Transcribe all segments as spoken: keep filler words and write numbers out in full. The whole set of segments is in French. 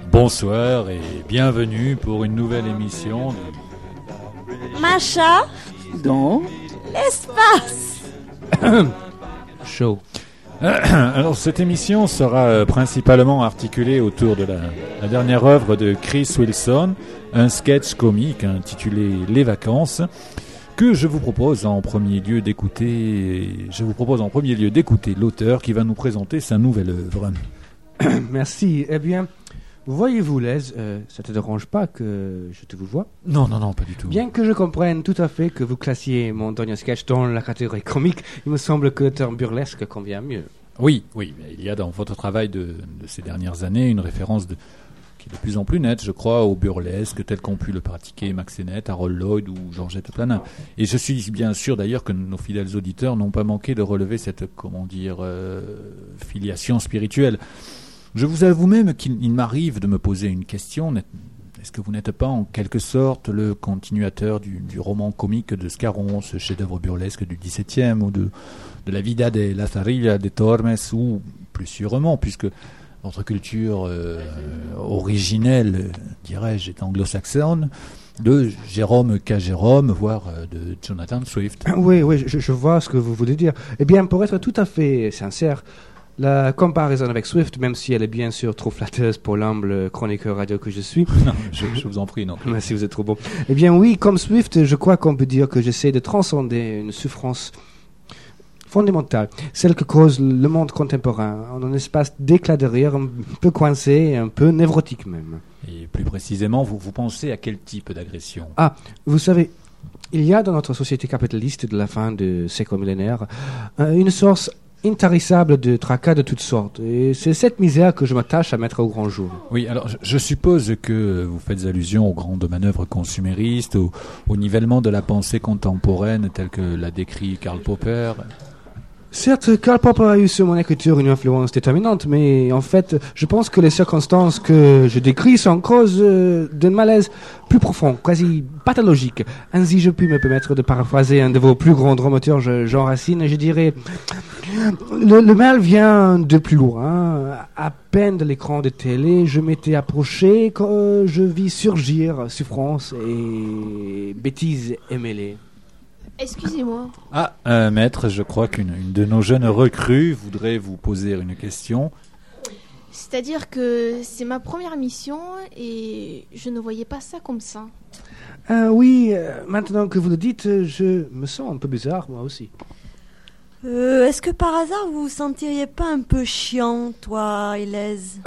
Bonsoir et bienvenue pour une nouvelle émission de... Macha dans l'espace. Show. Alors cette émission sera euh, principalement articulée autour de la, la dernière œuvre de Chris Wilson, un sketch comique intitulé Les Vacances, que je vous propose en premier lieu d'écouter. Je vous propose en premier lieu d'écouter l'auteur qui va nous présenter sa nouvelle œuvre. Merci. Eh bien, voyez-vous, Les, euh, ça te dérange pas que je te vous vois? Non, non, non, pas du tout. Bien que je comprenne tout à fait que vous classiez mon dernier sketch dans la catégorie comique, il me semble que le terme burlesque convient mieux. Oui, oui, mais il y a dans votre travail de, de ces dernières années une référence de, qui est de plus en plus nette, je crois, au burlesque tel qu'ont pu le pratiquer Max Sennett, Harold Lloyd ou Georgette Planin. Et je suis bien sûr d'ailleurs que nos fidèles auditeurs n'ont pas manqué de relever cette, comment dire, euh, filiation spirituelle. Je vous avoue même qu'il il m'arrive de me poser une question. Est-ce que vous n'êtes pas en quelque sorte le continuateur du, du roman comique de Scarron, ce chef-d'œuvre burlesque du dix-septième, ou de, de La Vida de Lazarilla de Tormes, ou plus sûrement, puisque votre culture euh, originelle, dirais-je, est anglo-saxonne, de Jérôme K. Jérôme, voire euh, de Jonathan Swift. Oui, oui, je, je vois ce que vous voulez dire. Eh bien, pour être tout à fait sincère, la comparaison avec Swift, même si elle est bien sûr trop flatteuse pour l'humble chroniqueur radio que je suis. Non, je, je vous en prie, non. Merci, vous êtes trop bon. Eh bien oui, comme Swift, je crois qu'on peut dire que j'essaie de transcender une souffrance fondamentale, celle que cause le monde contemporain, en un espace d'éclat de rire, un peu coincé, un peu névrotique même. Et plus précisément, vous, vous pensez à quel type d'agression? Ah, vous savez, il y a dans notre société capitaliste de la fin du siècle millénaire euh, une source intarissable de tracas de toutes sortes. Et c'est cette misère que je m'attache à mettre au grand jour. Oui, alors je, je suppose que vous faites allusion aux grandes manœuvres consuméristes, au, au nivellement de la pensée contemporaine telle que l'a décrit Karl Popper. Certes, Karl Popper a eu sur mon écriture une influence déterminante, mais en fait, je pense que les circonstances que je décris sont cause euh, d'un malaise plus profond, quasi pathologique. Ainsi, je puis me permettre de paraphraser un de vos plus grands dramaturges, Jean Racine, je dirais, le, le mal vient de plus loin. À peine de l'écran de télé, je m'étais approché, quand euh, je vis surgir souffrance et bêtises émêlées. Excusez-moi. Ah, euh, maître, je crois qu'une une de nos jeunes recrues voudrait vous poser une question. C'est-à-dire que c'est ma première émission et je ne voyais pas ça comme ça. Ah oui, euh, maintenant que vous le dites, je me sens un peu bizarre, moi aussi. Euh, est-ce que par hasard vous vous sentiriez pas un peu chiant, toi, Elise?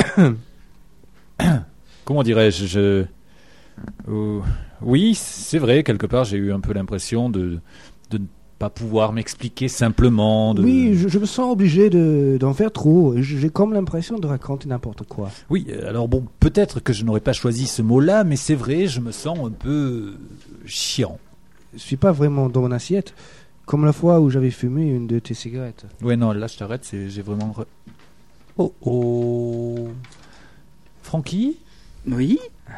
Comment dirais-je je... Euh, oui, c'est vrai, quelque part j'ai eu un peu l'impression de, de ne pas pouvoir m'expliquer simplement. De... Oui, je, je me sens obligé de, d'en faire trop. J'ai comme l'impression de raconter n'importe quoi. Oui, alors bon, peut-être que je n'aurais pas choisi ce mot-là, mais c'est vrai, je me sens un peu chiant. Je suis pas vraiment dans mon assiette, comme la fois où j'avais fumé une de tes cigarettes. Ouais, non, là je t'arrête, c'est, j'ai vraiment... Re... Oh, oh... Francky ? Oui.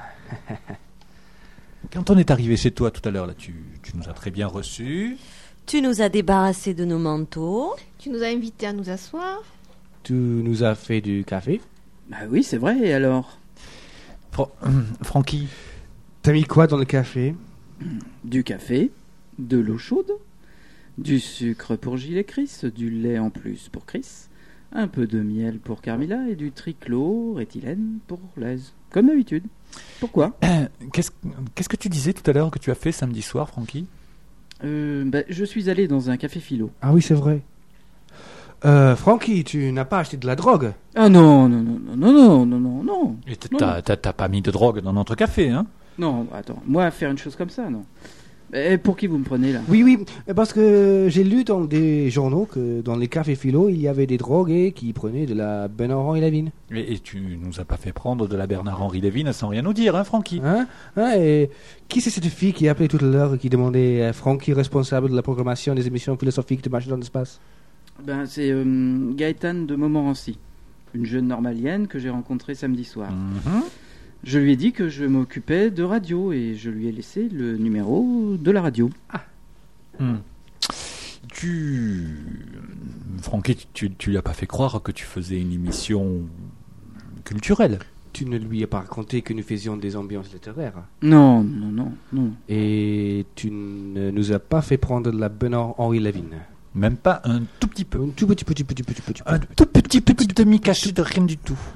Quand on est arrivé chez toi tout à l'heure, là, tu, tu nous as très bien reçus. Tu nous as débarrassés de nos manteaux. Tu nous as invités à nous asseoir. Tu nous as fait du café. Bah oui, c'est vrai, et alors? Fra- Francky, T'as mis quoi dans le café? Du café, de l'eau chaude, du sucre pour Gilles et Chris, du lait en plus pour Chris, un peu de miel pour Carmilla et du trichloroéthylène pour Lez. Comme d'habitude. Pourquoi? qu'est-ce, qu'est-ce que tu disais tout à l'heure que tu as fait samedi soir, Francky? euh, bah, Je suis allé dans un café philo. Ah oui, c'est vrai. Euh, Francky, tu n'as pas acheté de la drogue? Ah non, non, non, non, non, non, non, non. Et t'as, t'as, t'as pas mis de drogue dans notre café, hein? Non, attends, moi faire une chose comme ça, non. Et pour qui vous me prenez là? Oui, oui, parce que j'ai lu dans des journaux que dans les cafés philo, il y avait des drogués qui prenaient de la Bernard-Henri Lévin. Et, et tu nous as pas fait prendre de la Bernard-Henri Lévin sans rien nous dire, hein, Francky? Hein? Hein, et qui c'est cette fille qui appelait tout à l'heure et qui demandait à Francky, responsable de la programmation des émissions philosophiques de Marche dans l'espace? Ben, c'est euh, Gaëtane de Montmorency, une jeune normalienne que j'ai rencontrée samedi soir. Mm-hmm. Je lui ai dit que je m'occupais de radio et je lui ai laissé le numéro de la radio. Ah. Mm. Tu... Francky, tu, tu lui as pas fait croire que tu faisais une émission culturelle? tu ne lui as pas raconté que nous faisions des ambiances littéraires. Non, non, non, non. Et tu ne nous as pas fait prendre de la bonne Henri Lavigne. Même pas un tout petit peu. Un tout petit, petit, petit, petit, petit, Un petit. tout petit, petit demi-cachet de rien du tout.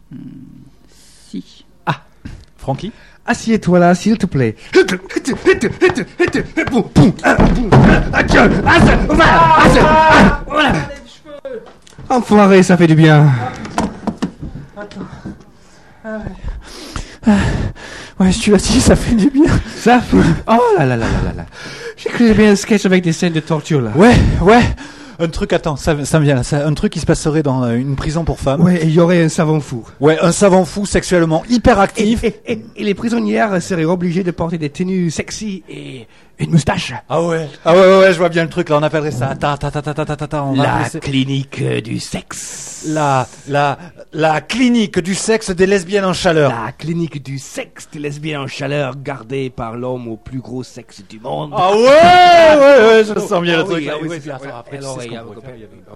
Si. Francky? Assieds-toi là, s'il te plaît. Enfoiré, ça fait du bien. Ouais, tu l'as dit, ça fait du bien. Ça fait... Oh là là là là là là. J'écrivais bien un sketch avec des scènes de torture là. Ouais, ouais. Un truc, attends, ça, ça me vient là. Ça, un truc qui se passerait dans euh, une prison pour femmes. Ouais, et il y aurait un savant fou. Ouais, un savant fou sexuellement hyper Et, actif. et, et, et les prisonnières seraient obligées de porter des tenues sexy et une moustache. Ah ouais. Ah ouais, ouais, ouais, je vois bien le truc là. On appellerait ça. Ta ta ta ta ta ta ta ta. On va La appeler ça- clinique du sexe. la la la clinique du sexe des lesbiennes en chaleur. La clinique du sexe des lesbiennes en chaleur gardée par l'homme au plus gros sexe du monde. Ah ouais, ouais, ouais, je sens bien Ah le truc. oui, là. ah oui, Ouais, c'est puis ça. attends, après, tu Alors, sais ce il y a qu'on pourrait vos faire. copains, il y avait-